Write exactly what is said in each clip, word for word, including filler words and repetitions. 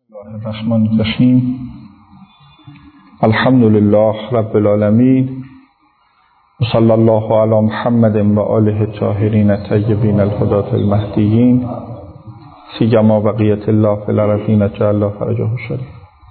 الله الرحمن الرحیم. الحمد لله رب العالمین و صلی الله علی محمد و آله الطاهرین الطیبین الهداة المهدیین سیما بقیة الله فی الارضین جعل الله فرجه الشریف.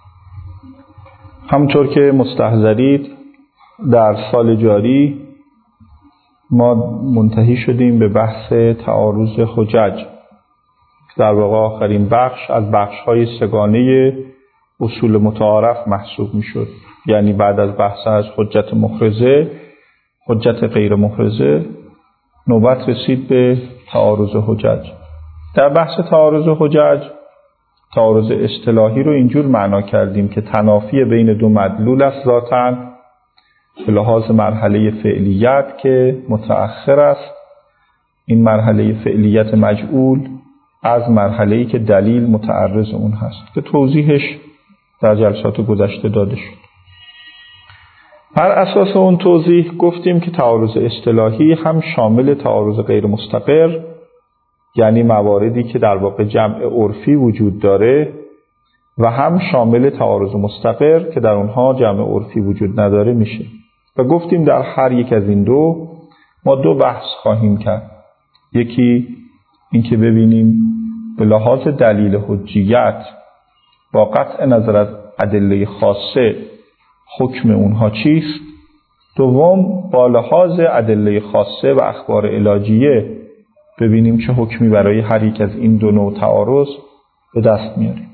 همطور که مستحضرید در سال جاری ما منتهی شدیم به بحث تعارض حجج، در واقع آخرین بخش از بخش‌های سگانه اصول متعارف محسوب می‌شد. یعنی بعد از بحث از حجت مفرزه، حجت غیر مفرزه، نوبت رسید به تعارض حجج. در بحث تعارض حجج، تعارض اصطلاحی رو اینجور معنا کردیم که تنافی بین دو مدلول است ذاتاً به لحاظ مرحله فعلیت که متأخر است. این مرحله فعلیت مجعول از مرحله‌ای که دلیل متعرض اون هست که توضیحش در جلسات گذشته داده شد. بر اساس اون توضیح گفتیم که تعارض اصطلاحی هم شامل تعارض غیر مستقر، یعنی مواردی که در واقع جمع عرفی وجود داره، و هم شامل تعارض مستقر که در اونها جمع عرفی وجود نداره میشه. و گفتیم در هر یک از این دو ما دو بحث خواهیم کرد. یکی این که ببینیم به لحاظ دلیل حجیت با قطع نظر از ادله خاصه حکم اونها چیست. دوم با لحاظ ادله خاصه و اخبار علاجیه ببینیم چه حکمی برای هر یک از این دو نوع تعارض به دست میاریم.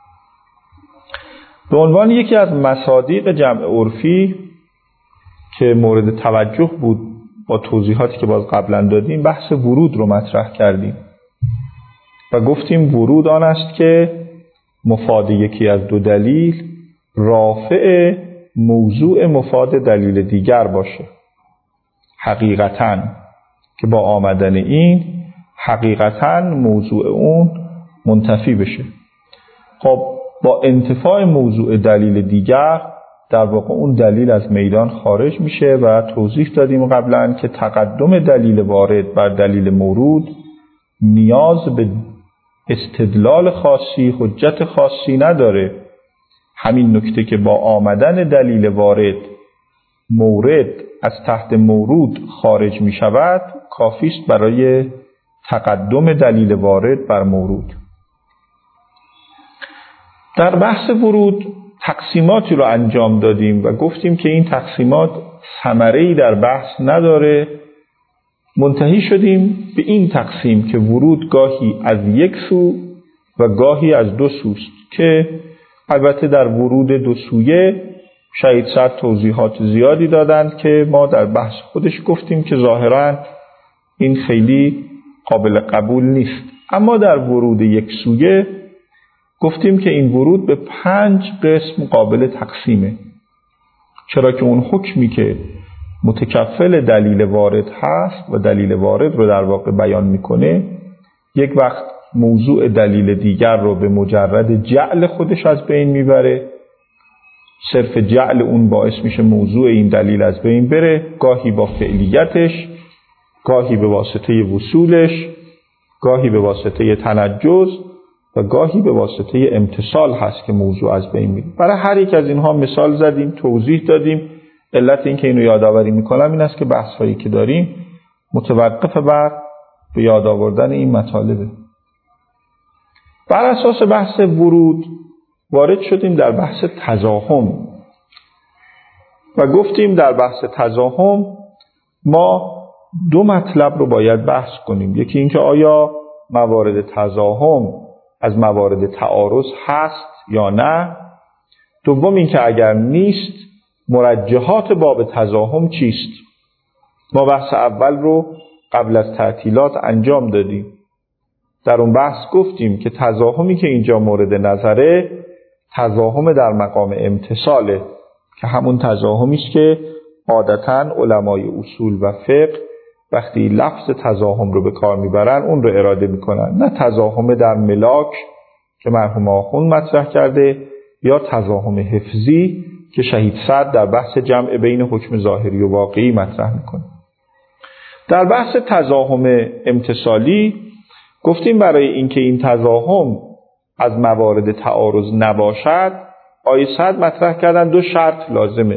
به عنوان یکی از مصادیق جمع عرفی که مورد توجه بود با توضیحاتی که باز قبلا دادیم، بحث ورود رو مطرح کردیم و گفتیم ورود آن است که مفاد یکی از دو دلیل رافع موضوع مفاد دلیل دیگر باشه. حقیقتاً که با آمدن این حقیقتاً موضوع اون منتفی بشه. خب با انتفاع موضوع دلیل دیگر در واقع اون دلیل از میدان خارج میشه و توضیح دادیم قبلا که تقدم دلیل وارد بر دلیل مورود نیاز به استدلال خاصی، حجت خاصی نداره. همین نکته که با آمدن دلیل وارد مورد از تحت مورود خارج می شود کافی است برای تقدم دلیل وارد بر مورود. در بحث ورود تقسیماتی رو انجام دادیم و گفتیم که این تقسیمات ثمره‌ای در بحث نداره. منتهی شدیم به این تقسیم که ورود گاهی از یک سو و گاهی از دو سوست که البته در ورود دو سویه شاید صد توضیحات زیادی دادند که ما در بحث خودش گفتیم که ظاهراً این خیلی قابل قبول نیست. اما در ورود یک سویه گفتیم که این ورود به پنج قسم قابل تقسیمه، چرا که اون حکمی که متکفل دلیل وارد هست و دلیل وارد رو در واقع بیان میکنه، یک وقت موضوع دلیل دیگر رو به مجرد جعل خودش از بین میبره، صرف جعل اون باعث میشه موضوع این دلیل از بین بره، گاهی با فعلیتش، گاهی به واسطه وصولش، گاهی به واسطه تنجز و گاهی به واسطه امتصال هست که موضوع از بین میره. برای هر یک از اینها مثال زدیم، توضیح دادیم. علت این که اینو یادآوری میکنم این است که بحث هایی که داریم متوقف بر به یاد آوردن این مطالبه. بر اساس بحث ورود وارد شدیم در بحث تزاحم و گفتیم در بحث تزاحم ما دو مطلب رو باید بحث کنیم. یکی این که آیا موارد تزاحم از موارد تعارض هست یا نه. دوم این که اگر نیست مرجحات باب تزاحم چیست. ما بحث اول رو قبل از تعطیلات انجام دادیم. در اون بحث گفتیم که تزاحمی که اینجا مورد نظره تزاحم در مقام امتصاله که همون تزاحمی است که عادتاً علمای اصول و فقه وقتی لفظ تزاحم رو به کار میبرن اون رو اراده میکنن، نه تزاحم در ملاک که مرحوم آخوند مطرح کرده یا تزاحم حفظی که شهید سعد در بحث جمع بین حکم ظاهری و واقعی مطرح میکنه. در بحث تزاحم امتصالی گفتیم برای اینکه این تزاحم از موارد تعارض نباشد، آیه صد مطرح کردن دو شرط لازمه.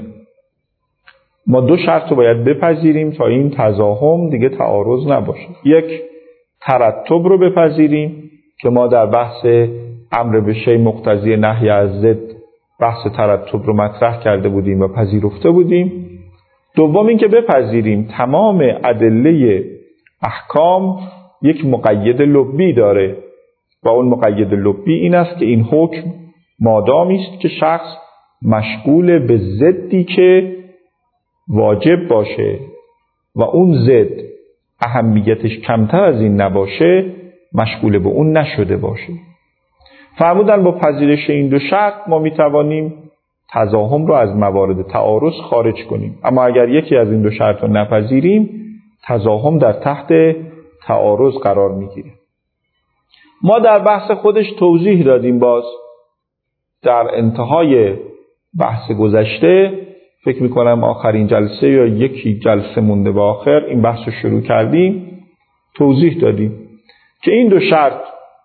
ما دو شرط رو باید بپذیریم تا این تزاحم دیگه تعارض نباشه. یک، ترتب رو بپذیریم که ما در بحث امر به شیء مقتضی نهی از ضد بحث ترتب رو مطرح کرده بودیم و پذیرفته بودیم. دوم این که بپذیریم تمام ادله احکام یک مقید لبی داره و اون مقید لبی این است که این حکم مادامی است که شخص مشغول به ضدی که واجب باشه و اون ضد اهمیتش کمتر از این نباشه مشغول به اون نشده باشه. فرمودن با پذیرش این دو شرط ما میتوانیم تزاحم رو از موارد تعارض خارج کنیم. اما اگر یکی از این دو شرط رو نپذیریم تزاحم در تحت تعارض قرار میگیره. ما در بحث خودش توضیح دادیم، باز در انتهای بحث گذشته فکر میکنم آخرین جلسه یا یکی جلسه مونده به آخر این بحث رو شروع کردیم، توضیح دادیم که این دو شرط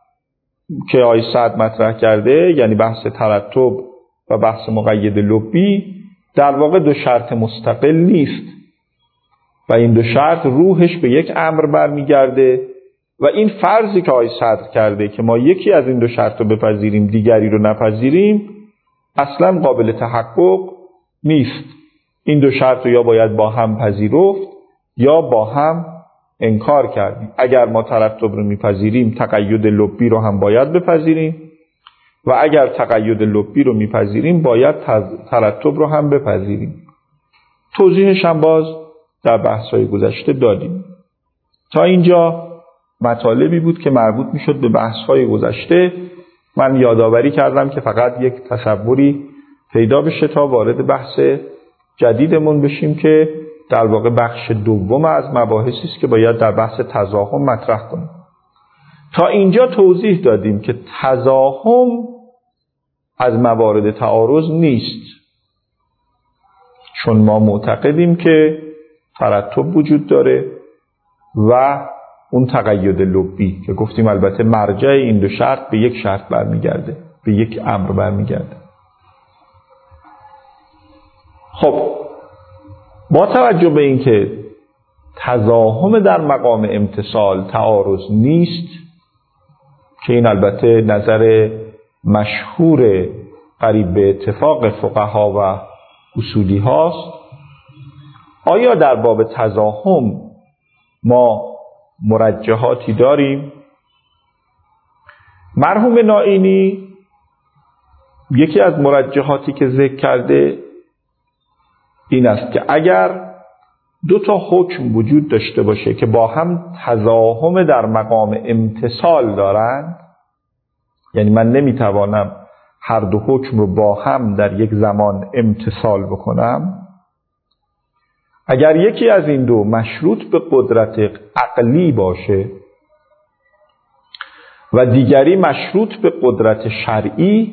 که آیه صد مطرح کرده، یعنی بحث ترتب و بحث مقید لبی، در واقع دو شرط مستقل نیست و این دو شرط روحش به یک امر برمیگرده و این فرضی که آیه صدر کرده که ما یکی از این دو شرط رو بپذیریم دیگری رو نپذیریم اصلا قابل تحقق نیست. این دو شرط رو یا باید با هم پذیرفت یا با هم انکار کردیم. اگر ما ترتب رو میپذیریم تقید لبی رو هم باید بپذیریم و اگر تقید لبی رو میپذیریم باید ترتب رو هم بپذیریم. توضیحش هم باز در بحث‌های گذشته دادیم. تا اینجا مطالبی بود که مربوط میشد به بحث‌های گذشته. من یادآوری کردم که فقط یک تصوری پیدا بشه تا وارد بحث جدیدمون بشیم که در واقع بخش دوم از مباحثی است که باید در بحث تزاحم مطرح کنیم. تا اینجا توضیح دادیم که تزاحم از موارد تعارض نیست، چون ما معتقدیم که ترتب وجود داره و اون تقید لبی که گفتیم البته مرجع این دو شرط به یک شرط برمیگرده، به یک امر برمیگرده. خب با توجه به این که تزاحم در مقام امتثال تعارض نیست، که این البته نظر مشهور قریب به اتفاق فقها و اصولی هاست، آیا در باب تزاحم ما مرجحاتی داریم؟ مرحوم نائینی یکی از مرجحاتی که ذکر کرده این است که اگر دو تا حکم وجود داشته باشه که با هم تزاحم در مقام امتثال دارند، یعنی من نمیتوانم هر دو حکم رو با هم در یک زمان امتثال بکنم، اگر یکی از این دو مشروط به قدرت عقلی باشه و دیگری مشروط به قدرت شرعی،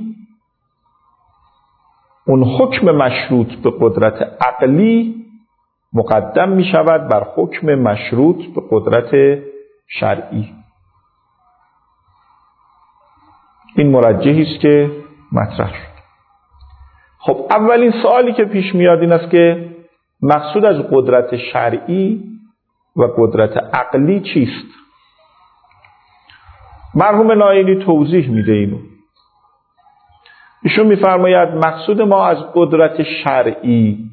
اون حکم مشروط به قدرت عقلی مقدم می شود بر حکم مشروط به قدرت شرعی. این مرجحی است که مطرح شد. خب اولین سوالی که پیش میاد این است که مقصود از قدرت شرعی و قدرت عقلی چیست؟ مرحوم نائینی توضیح میده اینو. ایشون میفرماید مقصود ما از قدرت شرعی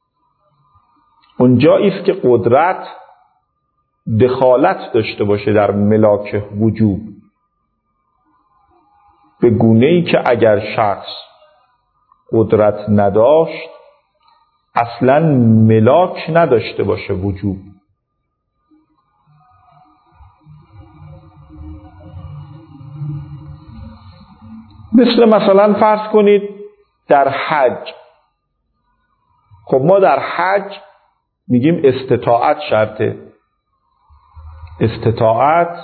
اونجایی است که قدرت دخالت داشته باشه در ملاک وجوب، به گونه‌ای که اگر شخص قدرت نداشت اصلا ملاک نداشته باشه وجوب. مثل مثلا فرض کنید در حج، خب ما در حج میگیم استطاعت شرطه. استطاعت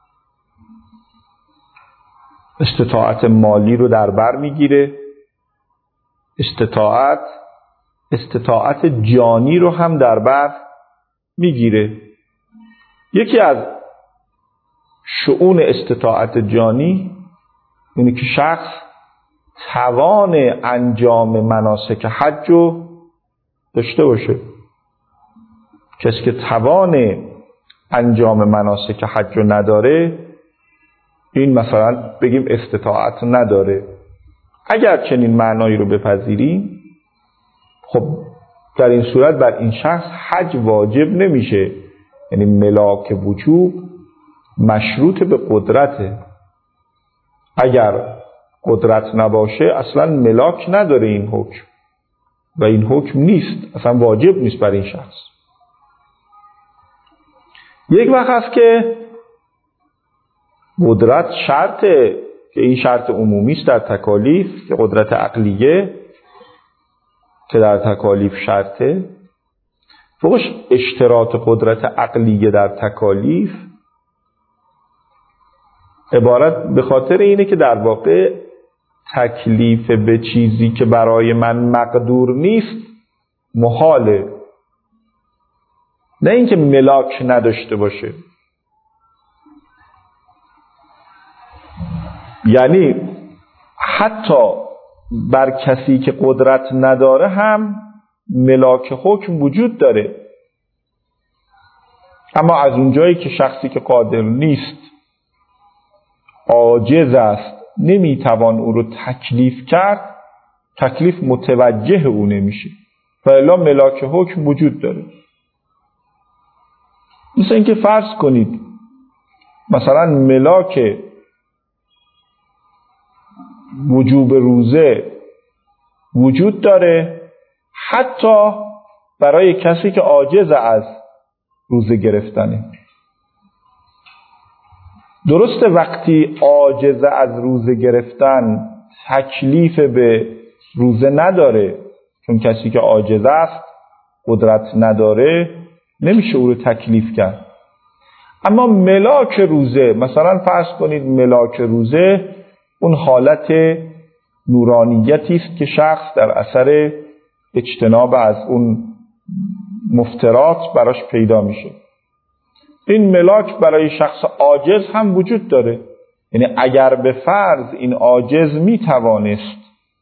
استطاعت مالی رو در بر میگیره، استطاعت استطاعت جانی رو هم در بر میگیره. یکی از شؤون استطاعت جانی اینه که شخص توان انجام مناسک حج رو داشته باشه. کسی که توان انجام مناسک حج رو نداره، این مثلا بگیم استطاعت نداره. اگر چنین معنایی رو بپذیریم، خب در این صورت بر این شخص حج واجب نمیشه. یعنی ملاک وجوب مشروط به قدرته. اگر قدرت نباشه اصلا ملاک نداره این حکم و این حکم نیست، اصلا واجب نیست بر این شخص. یک وقت هست که قدرت شرطه، که این شرط عمومی است در تکالیف، که قدرت عقلیه که در تکالیف شرطه. فوقش اشتراط قدرت عقلیه در تکالیف عبارت به خاطر اینه که در واقع تکلیف به چیزی که برای من مقدور نیست محاله، نه اینکه ملاک نداشته باشه. یعنی حتی بر کسی که قدرت نداره هم ملاک حکم وجود داره، اما از اونجایی که شخصی که قادر نیست، عاجز است، نمیتوان او رو تکلیف کرد، تکلیف متوجه او نمیشه و الا ملاک حکم وجود داره. مثل اینکه فرض کنید مثلا ملاک وجوب روزه وجود داره حتی برای کسی که عاجز از روزه گرفتنه. درسته وقتی عاجز از روزه گرفتن تکلیف به روزه نداره، چون کسی که عاجز است قدرت نداره نمیشه او رو تکلیف کرد. اما ملاک روزه، مثلا فرض کنید ملاک روزه اون حالت نورانیتی است که شخص در اثر اجتناب از اون مفترات براش پیدا میشه. این ملاک برای شخص عاجز هم وجود داره. یعنی اگر به فرض این عاجز میتوانست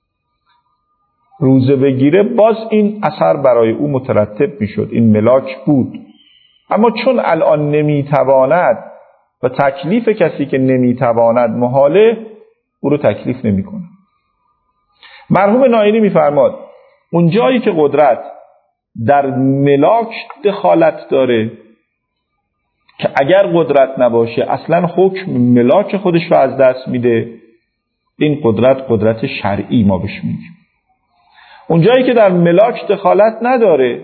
روزه بگیره، باز این اثر برای او مترتب میشد، این ملاک بود. اما چون الان نمیتواند و تکلیف کسی که نمیتواند محاله، او رو تکلیف نمیکنه. مرحوم ناینی میفرماد اون جایی که قدرت در ملاک دخالت داره، که اگر قدرت نباشه اصلا حکم ملاک خودش رو از دست میده، این قدرت قدرت شرعی ما بهش میگیم. اون جایی که در ملاک دخالت نداره،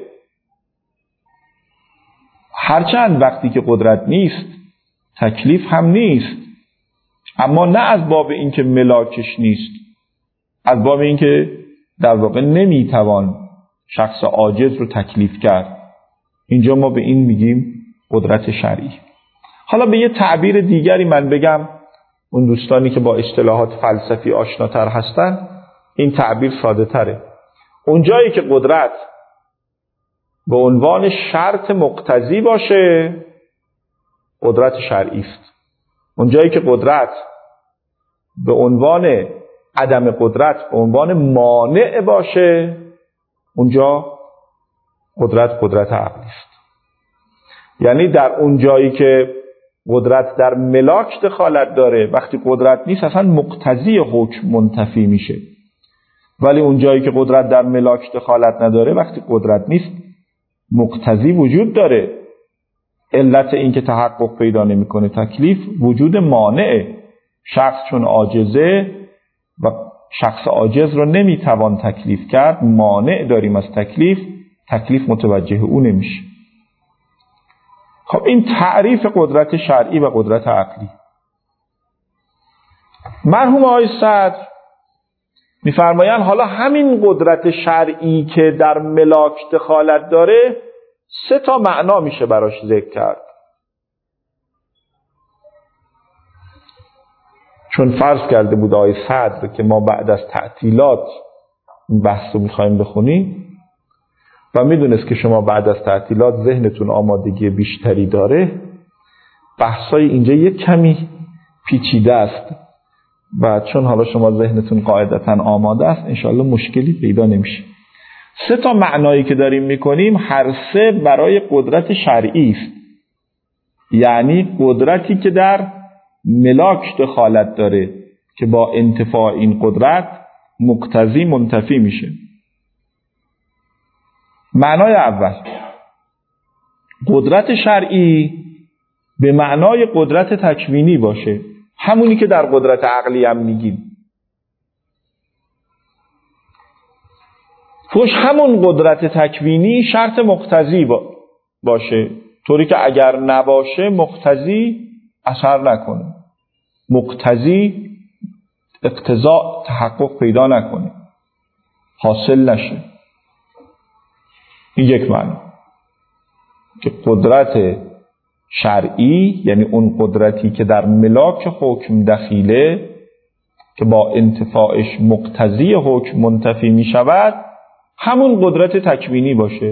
هرچند وقتی که قدرت نیست تکلیف هم نیست، اما نه از باب اینکه ملاکش نیست، از باب اینکه در واقع نمیتوان شخص عاجز رو تکلیف کرد، اینجا ما به این میگیم قدرت شرعی. حالا به یه تعبیر دیگری من بگم، اون دوستانی که با اصطلاحات فلسفی آشناتر هستن این تعبیر ساده تره. اون جایی که قدرت به عنوان شرط مقتضی باشه قدرت شرعی است. اون جایی که قدرت به عنوان عدم قدرت به عنوان مانع باشه، اونجا قدرت قدرت عقلی است. یعنی در اون جایی که قدرت در ملاک دخالت داره، وقتی قدرت نیست اصلا مقتضی حکم منتفی میشه. ولی اون جایی که قدرت در ملاک دخالت نداره، وقتی قدرت نیست مقتضی وجود داره. علت این که تحقق پیدا نمیکنه تکلیف وجود مانعه. شخص چون عاجزه و شخص عاجز رو نمیتوان تکلیف کرد، مانع داریم از تکلیف، تکلیف متوجه او نمیشه. خب این تعریف قدرت شرعی و قدرت عقلی. مرحوم آقای صدر میفرمایند حالا همین قدرت شرعی که در ملاک دخالت داره سه تا معنا میشه براش ذکر کرد. چون فرض کرده بود آقای صدر که ما بعد از تعطیلات این بحث رو میخوایم بخونیم و میدونست که شما بعد از تعطیلات ذهنتون آمادگی بیشتری داره، بحثای اینجا یک کمی پیچیده است. و چون حالا شما ذهنتون قاعدتاً آماده است انشاءالله مشکلی پیدا نمیشه. سه تا معنایی که داریم میکنیم هر سه برای قدرت شرعی است، یعنی قدرتی که در ملاک دخالت داره که با انتفاع این قدرت مقتضی منتفی میشه. معنای اول، قدرت شرعی به معنای قدرت تکوینی باشه، همونی که در قدرت عقلی هم میگیم. توش همون قدرت تکوینی شرط مقتضی با باشه، طوری که اگر نباشه مقتضی اثر نکنه، مقتضی اقتضا تحقق پیدا نکنه، حاصل نشه. این یک معنی که قدرت شرعی یعنی اون قدرتی که در ملاک حکم دخیله که با انتفاعش مقتضی حکم منتفی می شود همون قدرت تکوینی باشه.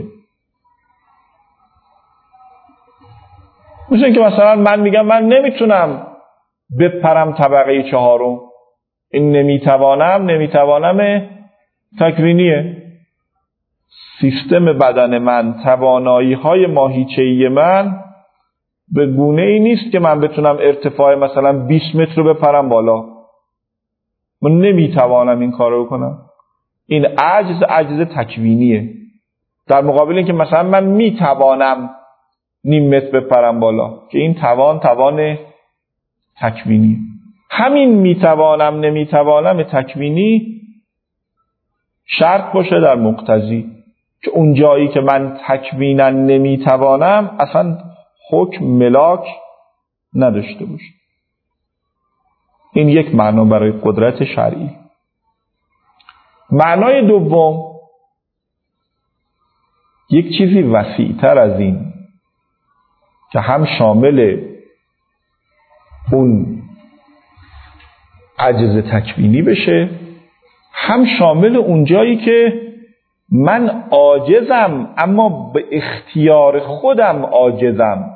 مثل که مثلا من میگم من نمیتونم بپرم طبقه چهارم، این نمیتوانم نمیتوانم تکوینیه. سیستم بدن من، توانایی های ماهیچه‌ای من به گونه ای نیست که من بتونم ارتفاع مثلا بیست متر رو بپرم بالا. من نمیتوانم این کار رو کنم. این عجز عجز تکوینیه، در مقابل این که مثلا من میتوانم نیم متر بپرم بالا که این توان توان تکوینی. همین میتوانم نمیتوانم تکوینی شرط باشه در مقتضی که اون جایی که من تکوینا نمیتوانم اصلا حکم ملاک نداشته باشه. این یک معنا برای قدرت شرعی. معنای دوم یک چیزی وسیع‌تر از این که هم شامل اون عجز تکوینی بشه، هم شامل اون جایی که من عاجزم اما به اختیار خودم عاجزم.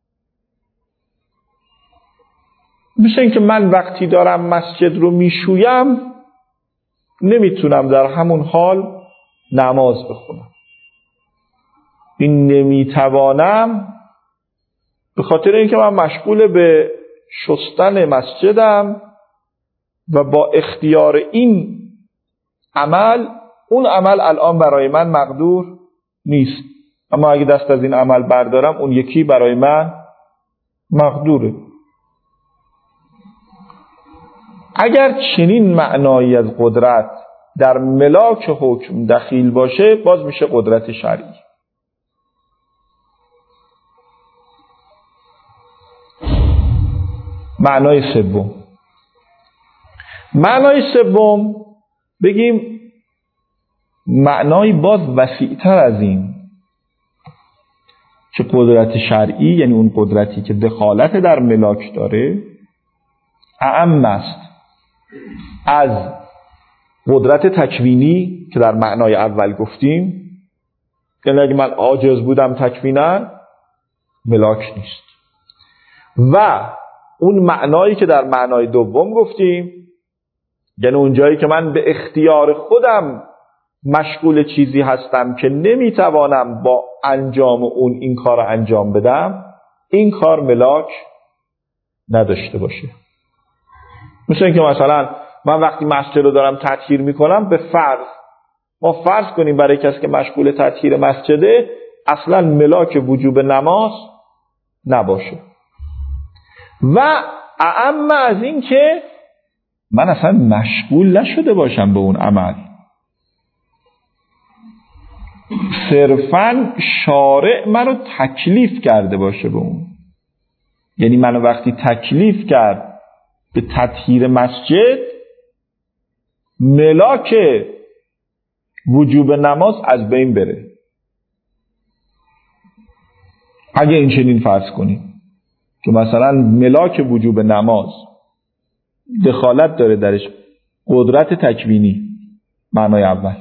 مثل این که من وقتی دارم مسجد رو میشویم نمیتونم در همون حال نماز بخونم. این نمیتوانم به خاطر اینکه من مشغول به شستن مسجدم و با اختیار این عمل اون عمل الان برای من مقدور نیست، اما اگه دست از این عمل بردارم اون یکی برای من مقدوره. اگر چنین معنایی از قدرت در ملاک حکم دخیل باشه باز میشه قدرت شرعی. معنای سوم، معنای سوم بگیم معنای باز وسیع‌تر از این که قدرت شرعی یعنی اون قدرتی که دخالت در ملاک داره اعم است از قدرت تکوینی که در معنای اول گفتیم. یعنی اگه من عاجز بودم تکوینا ملاک نیست، و اون معنایی که در معنای دوم گفتیم یعنی اون جایی که من به اختیار خودم مشغول چیزی هستم که نمیتوانم با انجام اون این کار رو انجام بدم، این کار ملاک نداشته باشه. مثل اینکه مثلا من وقتی مسجد رو دارم تطهیر میکنم به فرض ما فرض کنیم برای کسی که مشغول تطهیر مسجده اصلا ملاک وجوب نماز نباشه، و اعم از این که من اصلا مشغول نشده باشم به اون عمل، صرفاً شارع منو تکلیف کرده باشه به اون. یعنی منو وقتی تکلیف کرد به تطهیر مسجد ملاک وجوب نماز از بین بره. اگه این چنین فرض کنیم که مثلا ملاک وجوب نماز دخالت داره درش قدرت تکوینی معنای اول،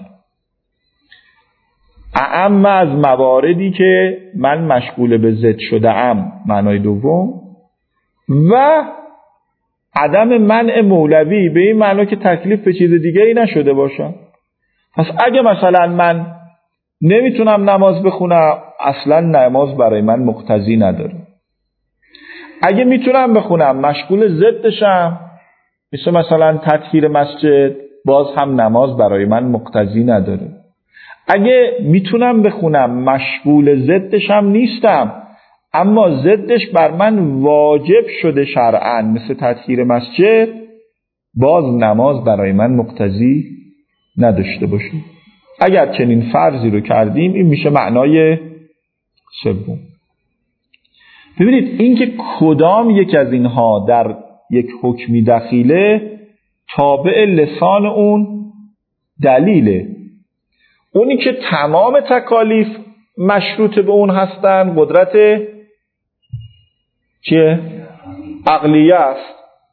اعم از مواردی که من مشغول به ضد شده ام معنای دوم، و عدم منع مولوی به این معنی که تکلیف به چیز دیگری نشده باشم. پس اگه مثلا من نمیتونم نماز بخونم، اصلا نماز برای من مقتضی نداره. اگه میتونم بخونم مشغول ضدشم، مثل مثلا تطهیر مسجد، باز هم نماز برای من مقتضی نداره. اگه میتونم بخونم مشغول ضدشم نیستم، اما ضدش بر من واجب شده شرعاً، مثل تطهیر مسجد، باز نماز برای من مقتضی نداشته باشه. اگر چنین فرضی رو کردیم، این میشه معنای سوم. ببینید اینکه کدام یک از اینها در یک حکمی دخیله تابع لسان اون دلیله. اونی که تمام تکالیف مشروط به اون هستن قدرت چیه؟ عقلیه است،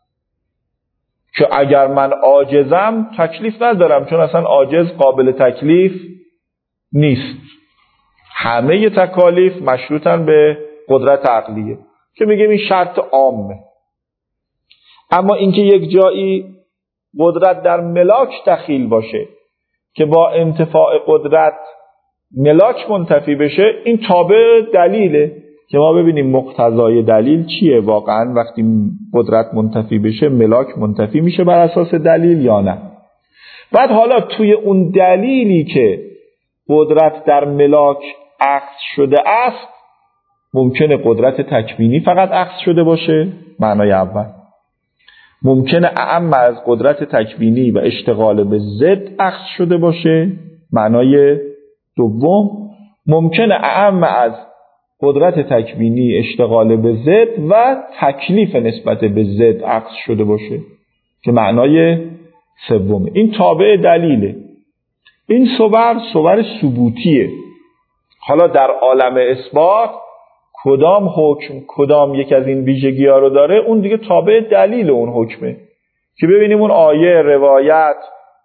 که اگر من عاجزم تکلیف ندارم، چون اصلا عاجز قابل تکلیف نیست. همه تکالیف مشروطن به قدرت عقلیه که میگیم این شرط عامه. اما اینکه یک جایی قدرت در ملاک دخیل باشه که با انتفاع قدرت ملاک منتفی بشه، این تابع دلیله که ما ببینیم مقتضای دلیل چیه واقعا. وقتی قدرت منتفی بشه ملاک منتفی میشه بر اساس دلیل یا نه. بعد حالا توی اون دلیلی که قدرت در ملاک اخذ شده است، ممکنه قدرت تکوینی فقط اخذ شده باشه، معنای اول. ممکنه اعم از قدرت تکوینی و اشتغال به ضد اخذ شده باشه، معنای دوم. ممکنه اعم از قدرت تکوینی، اشتغال به ضد و تکلیف نسبت به ضد اخذ شده باشه که معنای سومه. این تابع دلیله. این صور صور ثبوتیه. حالا در عالم اثبات کدام حکم کدام یک از این ویژگی ها رو داره، اون دیگه تابع دلیل اون حکمه که ببینیم اون آیه، روایت،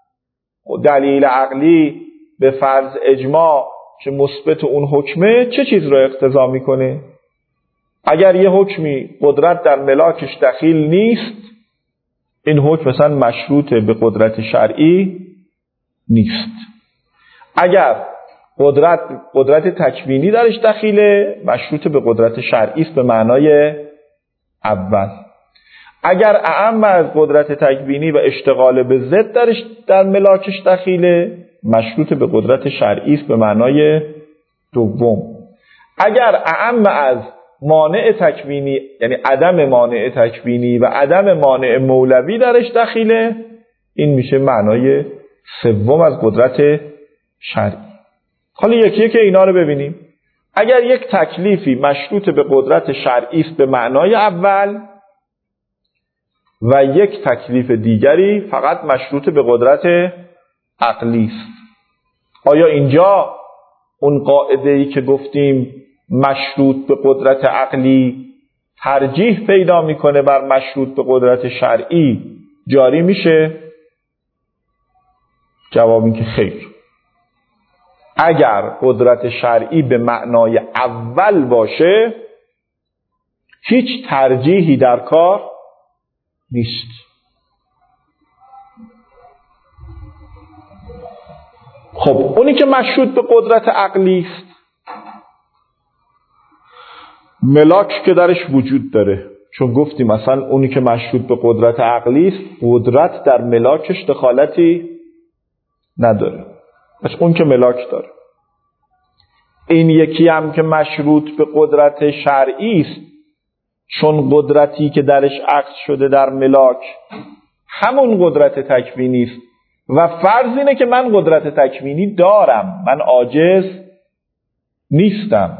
دلیل عقلی به فرض اجماع که مثبت اون حکمه چه چیز رو اقتضا میکنه. اگر یه حکمی قدرت در ملاکش دخیل نیست، این حکم مثلا مشروط به قدرت شرعی نیست. اگر قدرت قدرت تکوینی درش دخیله، مشروط به قدرت شرعی است به معنای اول. اگر اعم از قدرت تکوینی و اشتغال به ضد درش در ملاکش دخیله، مشروط به قدرت شرعی است به معنای دوم. اگر اعم از مانع تکوینی، یعنی عدم مانع تکوینی و عدم مانع مولوی درش دخیله، این میشه معنای سوم از قدرت شرعی. حالا یکی که اینا رو ببینیم. اگر یک تکلیفی مشروط به قدرت شرعی است به معنای اول و یک تکلیف دیگری فقط مشروط به قدرت عقلی است، آیا اینجا اون قاعده‌ای که گفتیم مشروط به قدرت عقلی ترجیح پیدا میکنه بر مشروط به قدرت شرعی جاری میشه؟ جواب این که خیر. اگر قدرت شرعی به معنای اول باشه، هیچ ترجیحی در کار نیست. خب اونی که مشروط به قدرت عقلی است، ملاک که درش وجود داره، چون گفتیم مثلا اونی که مشروط به قدرت عقلی است قدرت در ملاکش دخالتی نداره، پس اون که ملاک داره. این یکی هم که مشروط به قدرت شرعی است، چون قدرتی که درش عقد شده در ملاک همون قدرت تکوینی است و فرض اینه که من قدرت تکوینی دارم، من عاجز نیستم.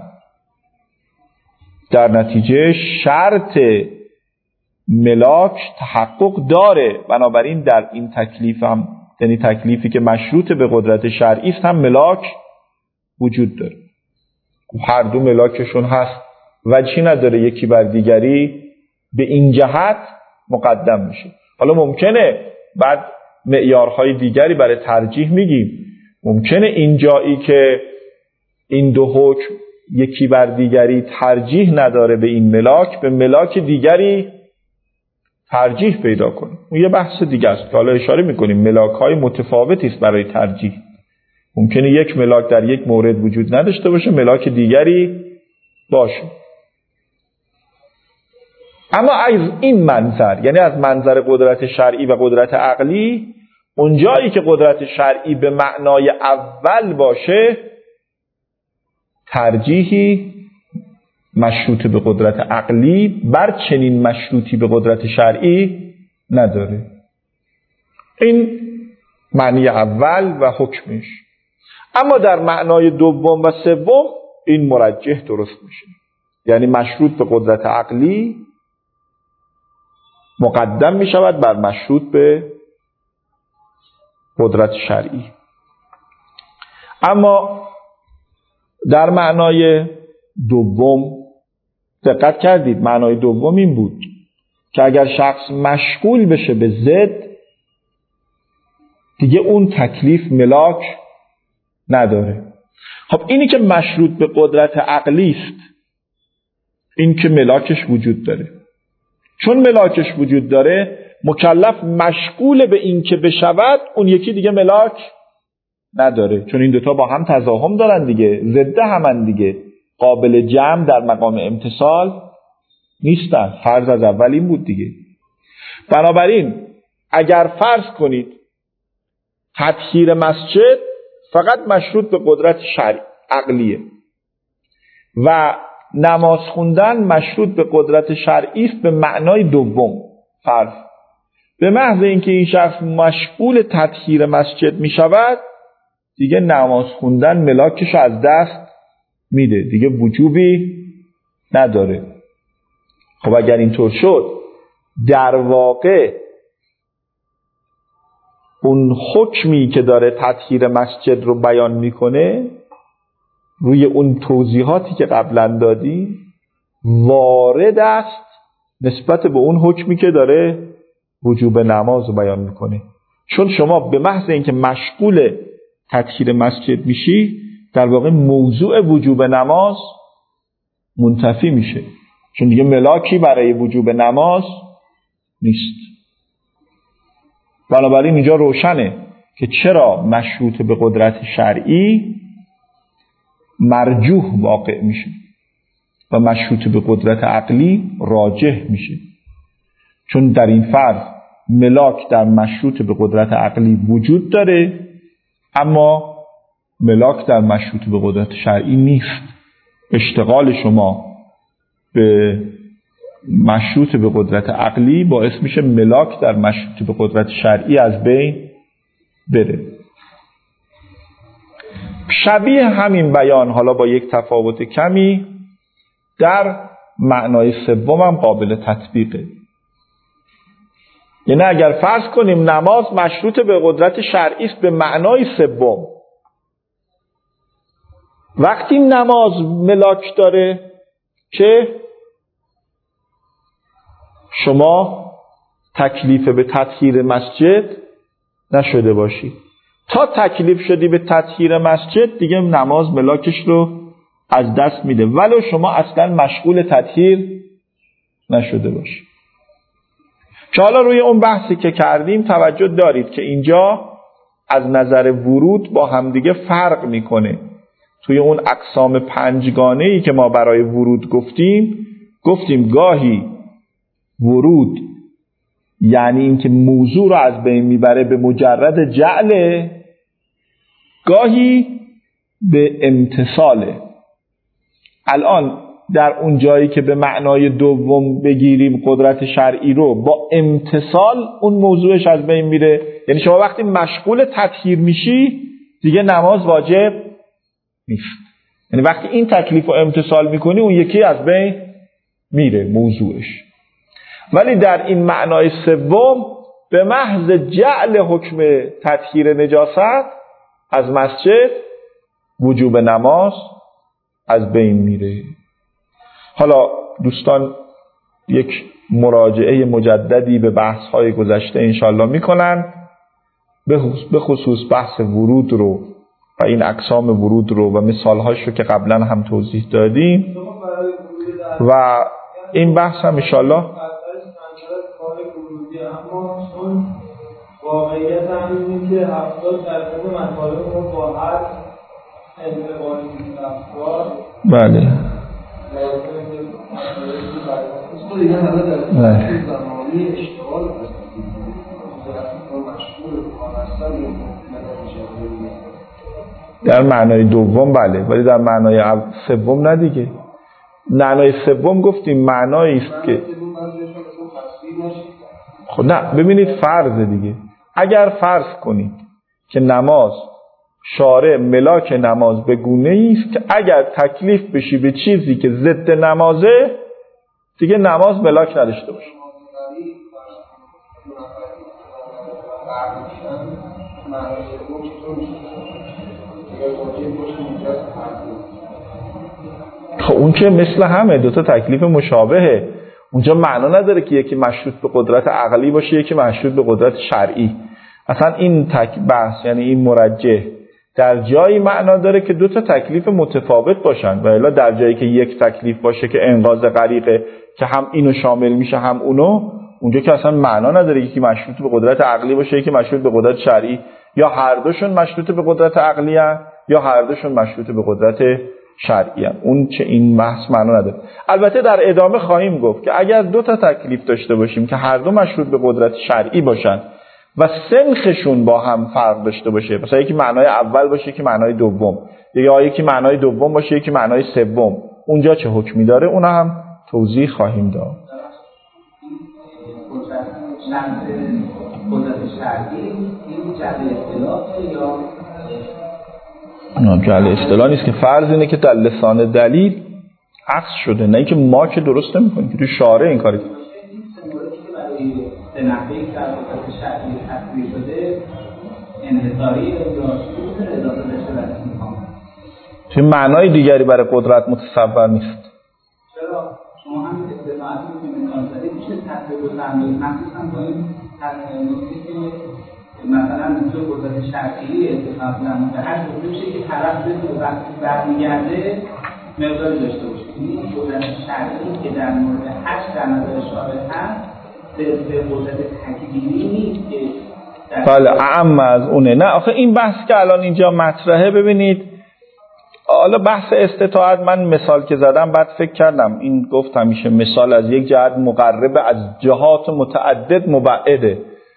در نتیجه شرط ملاک تحقق داره، بنابراین در این تکلیف هم، یعنی تکلیفی که مشروط به قدرت شرعی است، هم ملاک وجود داره. هر دو ملاکشون هست، وجهی نداره یکی بر دیگری به این جهت مقدم میشه. حالا ممکنه بعد معیارهای دیگری برای ترجیح میگیم. ممکنه این جایی که این دو حکم یکی بر دیگری ترجیح نداره به این ملاک، به ملاک دیگری ترجیح پیدا کنیم. اون یه بحث دیگه است که حالا اشاره میکنیم ملاک‌های متفاوتی است برای ترجیح. ممکنه یک ملاک در یک مورد وجود نداشته باشه، ملاک دیگری باشه. اما از این منظر، یعنی از منظر قدرت شرعی و قدرت عقلی، اونجایی که قدرت شرعی به معنای اول باشه، ترجیحی مشروط به قدرت عقلی بر چنین مشروطی به قدرت شرعی نداره. این معنی اول و حکمش. اما در معنای دوم و سوم این مرجح درست میشه، یعنی مشروط به قدرت عقلی مقدم می شود بر مشروط به قدرت شرعی. اما در معنای دوم دقت کردید، معنای دوم این بود که اگر شخص مشغول بشه به ضد، دیگه اون تکلیف ملاک نداره. خب اینی که مشروط به قدرت عقلی است، این که ملاکش وجود داره. چون ملاکش وجود داره، مکلف مشغول به این که بشود، اون یکی دیگه ملاک نداره. چون این دوتا با هم تضاهم دارن دیگه، ضد همن دیگه، قابل جمع در مقام امتثال نیستن. فرض از اول این بود دیگه. بنابراین اگر فرض کنید تطهیر مسجد فقط مشروط به قدرت شرعی عقلیه و نماز خوندن مشروط به قدرت شرعی است به معنای دوم، فرض به محض اینکه این شخص مشغول تطهیر مسجد می شود، دیگه نماز خوندن ملاکش از دست میده، دیگه وجوبی نداره. خب اگر اینطور شد، در واقع اون حکمی که داره تطهیر مسجد رو بیان میکنه، روی اون توضیحاتی که قبلا دادی، وارد است نسبت به اون حکمی که داره وجوب نماز رو بیان میکنه. چون شما به محض اینکه مشغول تطهیر مسجد میشی، در واقع موضوع وجوب نماز منتفی میشه، چون دیگه ملاکی برای وجوب نماز نیست. بنابراین اینجا روشنه که چرا مشروط به قدرت شرعی مرجوح واقع میشه و مشروط به قدرت عقلی راجح میشه. چون در این فرض ملاک در مشروط به قدرت عقلی وجود داره، اما ملاک در مشروط به قدرت شرعی نیست. اشتغال شما به مشروط به قدرت عقلی باعث میشه ملاک در مشروط به قدرت شرعی از بین بره. شبیه همین بیان، حالا با یک تفاوت کمی، در معنای سوم هم قابل تطبیقه. یعنی اگر فرض کنیم نماز مشروط به قدرت شرعی است به معنای سوم، وقتی نماز ملاک داره که شما تکلیف به تطهیر مسجد نشده باشی، تا تکلیف شدی به تطهیر مسجد دیگه نماز ملاکش رو از دست میده، ولو شما اصلا مشغول تطهیر نشده باشی. که حالا روی اون بحثی که کردیم توجه دارید که اینجا از نظر ورود با همدیگه فرق میکنه. توی اون اقسام پنجگانه‌ای که ما برای ورود گفتیم، گفتیم گاهی ورود یعنی اینکه موضوع رو از بین میبره به مجرد جعل، گاهی به امتصاله. الان در اون جایی که به معنای دوم بگیریم قدرت شرعی رو، با امتصال اون موضوعش از بین میره. یعنی شما وقتی مشغول تطهیر میشی دیگه نماز واجب نیست. یعنی وقتی این تکلیف رو امتصال میکنی اون یکی از بین میره موضوعش. ولی در این معنای سوم به محض جعل حکم تطهیر نجاست از مسجد، وجوب نماز از بین میره. حالا دوستان یک مراجعه مجددی به بحث‌های گذشته انشالله میکنن، به خصوص بحث ورود رو و این اقسام ورود رو و مثالهاش رو که قبلا هم توضیح دادیم، و این بحث هم انشالله اما چون واقعیت هم اینه که هفتاد درصد مطالب رو با هر انتقال افکار بله در معنای دوم بله، ولی در معنای سوم نه دیگه. معنای سوم گفتیم معنایی است که خب نه ببینید فرض دیگه. اگر فرض کنید که نماز شارع ملاک نماز به گونه‌ای است که اگر تکلیف بشی به چیزی که ضد نمازه دیگه نماز ملاک نداشته باشه. خب اون که مثل همه دوتا تکلیف مشابهه. اونجا معنا نداره که یکی مشروط به قدرت عقلی باشه یکی مشروط به قدرت شرعی. اصلا این تک بحث یعنی این مرجح در جایی معنا داره که دو تا تکلیف متفاوت باشن، و الا در جایی که یک تکلیف باشه که انقاذ غریقه که هم اینو شامل میشه هم اونو، اونجا که اصلا معنا نداره یکی مشروط به قدرت عقلی باشه یکی مشروط به قدرت شرعی، یا هر دوشون مشروط به قدرت عقلی هن یا هر دوشون مشروط به قدرت شرعی هن. اون چه این بحث معنا نداره. البته در ادامه خواهیم گفت که اگر دو تا تکلیف داشته باشیم که هر دو مشروط به قدرت شرعی باشن و سنخشون با هم فرق داشته باشه، مثلا یکی معنای اول باشه یکی معنای دوم، یا یکی معنای دوم باشه یکی معنای سوم، اونجا چه حکمی داره اونا هم توضیح خواهیم داد. قدرت شرعی این جعل اصطلاح یا نه جعل اصطلاح نیست که فرض اینه که در لسان دلیل عکس شده، نه اینکه ما که درست نمی‌کنیم که تو شارع این کاری به نحوی که در قدرت شرعی تصویر شده انحصاری یا سقوط اضافه داشته در امکان چه معنای دیگری برای قدرت متصور نیست. چرا شما هم استطاعتی که امکان دارید میشه تطبیق و تعمیل مخصوصا با این نکته که مثلا مثل قدرت شرعی اتفاق نمونده هر جور میشه که طرف به وقتی برمیگرده مقداری داشته باشه. این قدرت شرعی که در مورد حج در نظر شارع هست به قدرت تکوینی نیست که بله اعم از اونه. نه آخه این بحث که الان اینجا مطرحه، ببینید حالا بحث استطاعت من مثال که زدم بعد فکر کردم این گفت همیشه مثال از یک جهت مقرب از جهات متعدد مبعده.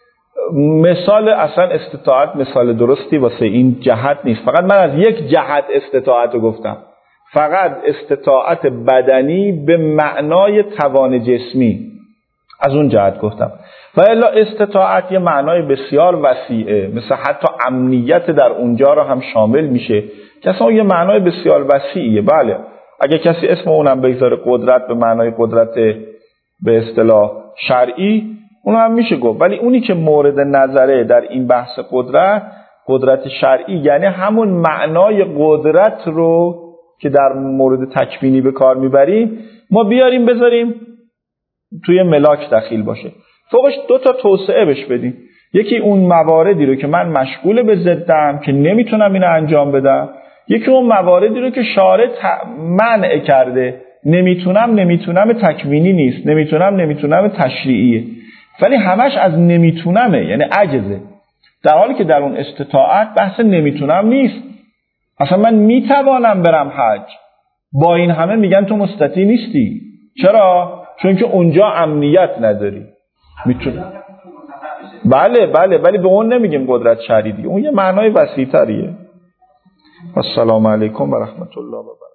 مثال اصلا استطاعت مثال درستی واسه این جهت نیست، فقط من از یک جهت استطاعت رو گفتم، فقط استطاعت بدنی به معنای توان جسمی از اون جهت گفتم، و الا استطاعت یه معنای بسیار وسیعه، مثل حتی امنیت در اونجا رو هم شامل میشه که اصلا یه معنای بسیار وسیعیه. بله اگه کسی اسم اونم بگذاره قدرت به معنای قدرت به اصطلاح شرعی اون هم میشه گفت، ولی اونی که مورد نظره در این بحث قدرت قدرت شرعی یعنی همون معنای قدرت رو که در مورد تکوینی به کار میبریم ما بیاریم بذاریم توی ملاک دخیل باشه، فوقش دو تا توسعه بش بدیم. یکی اون مواردی رو که من مشغول به ضدم که نمیتونم اینو انجام بدم، یکی اون مواردی رو که شارع منع کرده نمیتونم نمیتونم تکوینی نیست، نمیتونم نمیتونم تشریعیه، ولی همش از نمیتونمه یعنی عجزه، در حالی که در اون استطاعت بحث نمیتونم نیست، اصلا من میتوانم برم حج، با این همه میگن تو مستطیع نیستی. چرا؟ چون که اونجا امنیت نداری. میتون بله بله ولی به اون نمیگیم قدرت شرعی، اون یه معنای وسیع‌تریه. السلام علیکم و رحمت الله و برکاته.